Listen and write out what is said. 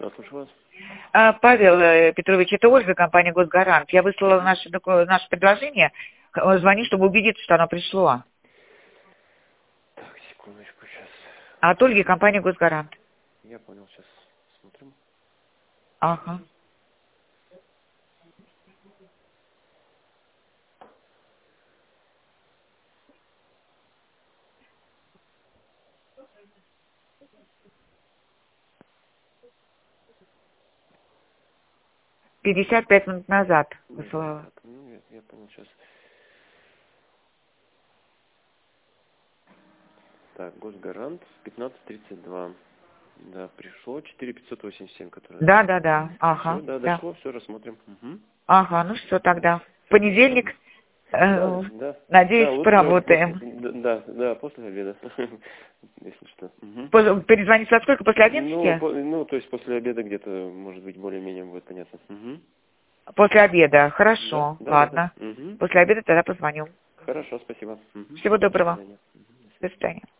Да, слушаю вас. Павел Петрович, это Ольга, компания «Госгарант». Я выслала наше предложение. Звоню, чтобы убедиться, что оно пришло. Так, секундочку, сейчас. А от Ольги компания «Госгарант». Я понял, сейчас смотрим. Ага. — 55 минут назад высылала. Так, ну, я понял, сейчас. Так, Госгарант, 15:32. Да, пришло 4587, которое, да? Да. Ага. Все, да, Да. дошло, все, рассмотрим. Угу. Ага, ну что тогда? В понедельник, Да, надеюсь, лучше, поработаем. да, после обеда, если что. Угу. Перезвонить во сколько? После 11? Ну, то есть после обеда где-то, может быть, более-менее будет понятно. Угу. После обеда. Да, Хорошо. да, да, да. Ладно. Угу. После обеда тогда позвоню. Хорошо, спасибо. Угу. Всего До доброго. свидания. Угу. До До свидания. свидания.